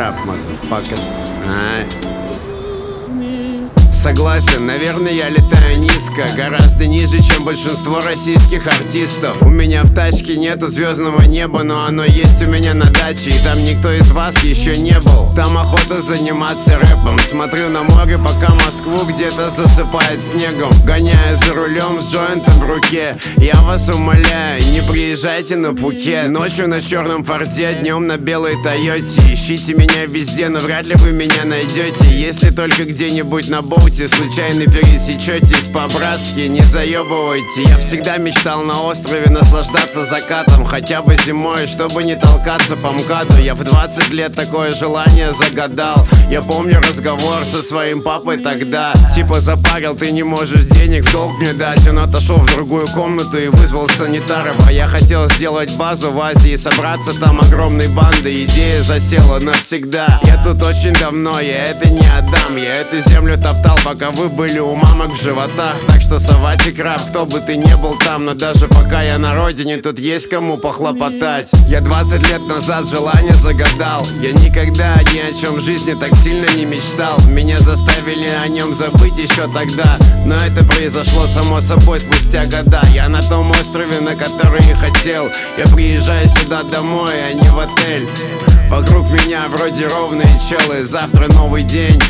up, motherfuckers. Согласен, наверное, я летаю низко, гораздо ниже, чем большинство российских артистов. У меня в тачке нету звездного неба, но оно есть у меня на даче, и там никто из вас еще не был. Там охота заниматься рэпом. Смотрю на море, пока Москву где-то засыпает снегом. Гоняю за рулем с джойнтом в руке. Я вас умоляю, не приезжайте на Пхукет. Ночью на черном Форде, днем на белой Тойоте. Ищите меня везде, но вряд ли вы меня найдете. Если только где-нибудь на боуте случайно пересечетесь по-братски, не заебывайте. Я всегда мечтал на острове наслаждаться закатом, хотя бы зимой, чтобы не толкаться по МКАДу. Я в 20 лет такое желание загадал. Я помню разговор со своим папой тогда. Типа запарил, ты не можешь денег в долг мне дать. Он отошел в другую комнату и вызвал санитаров. А я хотел сделать базу в Азии, собраться там огромной бандой. Идея засела навсегда. Я тут очень давно, я это не отдам. Я эту землю топтал, пока вы были у мамок в животах. Так что совать и краб, кто бы ты не был там. Но даже пока я на родине, тут есть кому похлопотать. Я 20 лет назад желание загадал. Я никогда ни о чем в жизни так сильно не мечтал. Меня заставили о нем забыть еще тогда, но это произошло само собой спустя года. Я на том острове, на который и хотел. Я приезжаю сюда домой, а не в отель. Вокруг меня вроде ровные челы. Завтра новый день,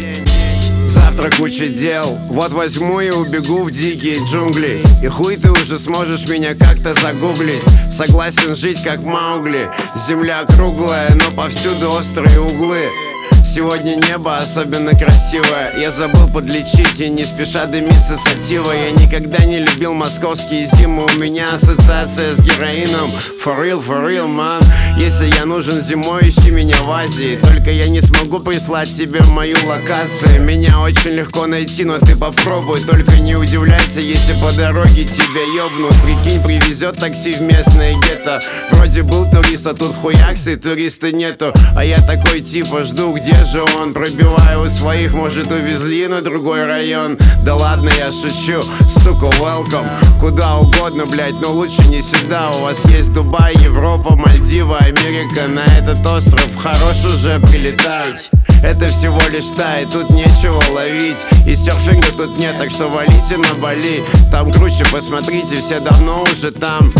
завтра куча дел. Вот возьму и убегу в дикие джунгли, и хуй ты уже сможешь меня как-то загуглить. Согласен жить как Маугли. Земля круглая, но повсюду острые углы. Сегодня небо особенно красивое. Я забыл подлечить и не спеша дымится сатива. Я никогда не любил московские зимы. У меня ассоциация с героином. For real, man. Если я нужен зимой, ищи меня в Азии. Только я не смогу прислать тебе мою локацию. Меня очень легко найти, но ты попробуй. Только не удивляйся, если по дороге тебя ёбнут. Прикинь, привезет такси в местное гетто. Вроде был турист, а тут хуякс и туриста нету. А я такой типа жду, где же он? Пробиваю у своих, может увезли на другой район. Да ладно, я шучу, сука, welcome. Куда угодно, блять, но лучше не сюда. У вас есть Дубай, Европа, Мальдивы, Америка. На этот остров хорош уже прилетать. Это всего лишь Тай, тут нечего ловить. И серфинга тут нет, так что валите на Бали. Там круче, посмотрите, все давно уже там.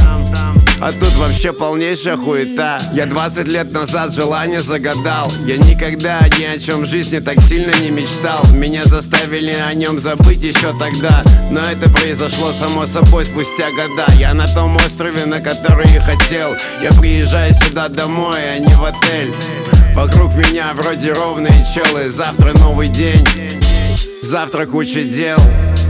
А тут вообще полнейшая хуета. Я 20 лет назад желание загадал. Я никогда ни о чем в жизни так сильно не мечтал. Меня заставили о нем забыть еще тогда, но это произошло само собой спустя года. Я на том острове, на который и хотел. Я приезжаю сюда домой, а не в отель. Вокруг меня вроде ровные челы. Завтра новый день, завтра куча дел.